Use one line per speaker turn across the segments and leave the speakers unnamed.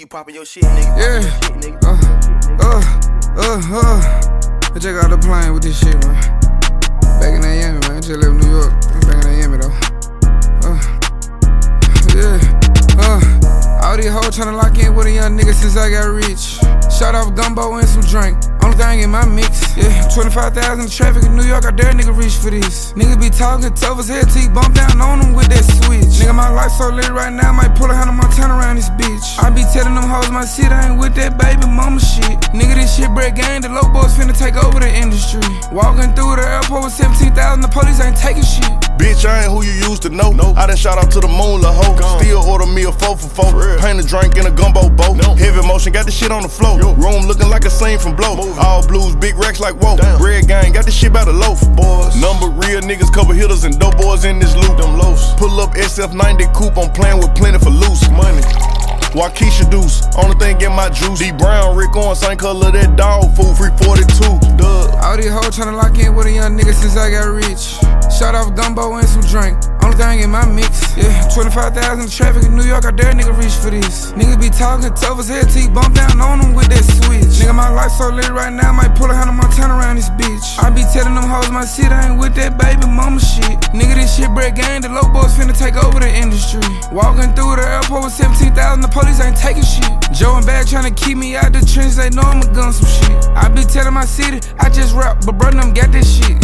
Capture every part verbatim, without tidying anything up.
you poppin' your shit, nigga.
Yeah.
Your shit, nigga.
Uh, uh, uh, uh. I just got off the plane with this shit, man. Back in Miami, man. I just left New York. I'm back in Miami, though. Uh, yeah. Uh, all these hoes tryna lock in with a young nigga since I got rich. Shot off gumbo and some drink. Only thing in my mix. Yeah, twenty-five thousand in traffic in New York. I dare a nigga reach for this. Nigga be talking tough as hell till he bump down on him with that switch. Nigga, my life so lit right now. Might pull a Hannah Montana around this bitch. I be telling them hoes my shit. I ain't with that baby mama shit. Nigga, this shit break game. The low boys finna take over the industry. Walking through the airport with seventeen thousand. The police ain't taking shit.
Bitch, I ain't who you used to know. Nope. I done shot out to the moon, la ho. Gone. Still order me a four for four. For Paint a drink in a gumbo boat. Nope. Heavy motion, got the shit on the floor. Yo. Room looking like a scene from Blow. Moving. All blues, big racks like whoa. Damn. Bread gang, got the shit by the loaf. Boys. Number real niggas, couple hitters and dope boys in this loop. Them loafs. Pull up S F ninety coupe, I'm playing with plenty for loose money. Waukesha Deuce, only thing in my juice. D Brown, Rick on, same color that dog food, free forty-two. Duh.
All these hoes tryna lock in with a young nigga since I got rich. Shot off gumbo and some drink. Only thing in my mix. Yeah, twenty-five thousand in traffic in New York. I dare a nigga reach for this. Nigga be talking tough as hell till he bump down on him with that switch. Nigga, my life so lit right now. Might pull a Hannah Montana around this bitch. I be telling them hoes my shit. I ain't with that baby mama shit. Nigga, this shit break game. The low boys finna take over the industry. Walking through the airport with seventeen thousand. The police ain't taking shit. Joe and Bag tryna keep me out the trenches. They know I'ma gun some shit. I be telling my city, I just rap, but bro, them got this shit.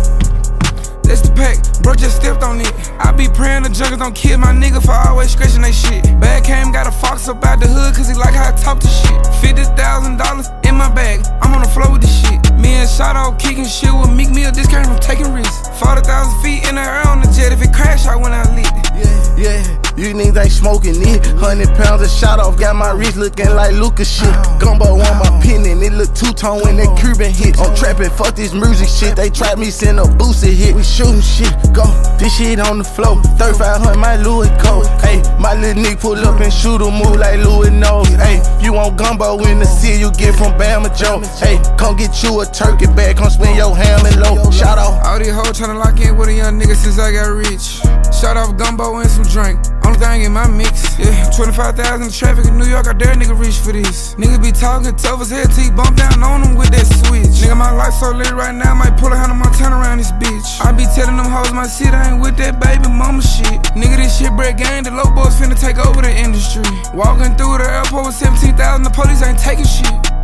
That's the pack, bro just stepped on it. I be praying the juggers don't kill my nigga for always scratching they shit. Bad came, got a fox up out the hood cause he like how I talk to shit. fifty thousand dollars in my bag, I'm on the floor with this shit. Me and Shadow kicking shit with Meek Mill, this came from taking risks. forty thousand feet in the air on the jet, if it crash I went out lit.
Yeah, yeah. You niggas ain't smoking it. Hundred pounds of shot off, got my wrist looking like Lucas shit. Gumbo on my pinning, it look two-tone when that Cuban hit. I'm trapping, fuck this music shit. They trap me, send a boosted hit. We shooting shit, go. This shit on the floor. thirty-five hundred, my Louis coat. Hey, my little nigga pull up and shoot a move like Louis knows. Hey, you want gumbo in the city, you get from Bama Joe. Hey, come get you a turkey bag, come spin your ham and low. Shout out.
All these hoes tryna lock in with a young nigga since I got rich. Shot off gumbo and some drink. Only thing in my mix. Yeah, twenty-five thousand in traffic in New York. I dare a nigga reach for this. Nigga be talking tough as hell till he bump down on him with that switch. Nigga, my life so lit right now. Might pull a Hannah Montana around this bitch. I be telling them hoes my shit. I ain't with that baby mama shit. Nigga, this shit break game. The low boys finna take over the industry. Walking through the airport with seventeen thousand. The police ain't taking shit.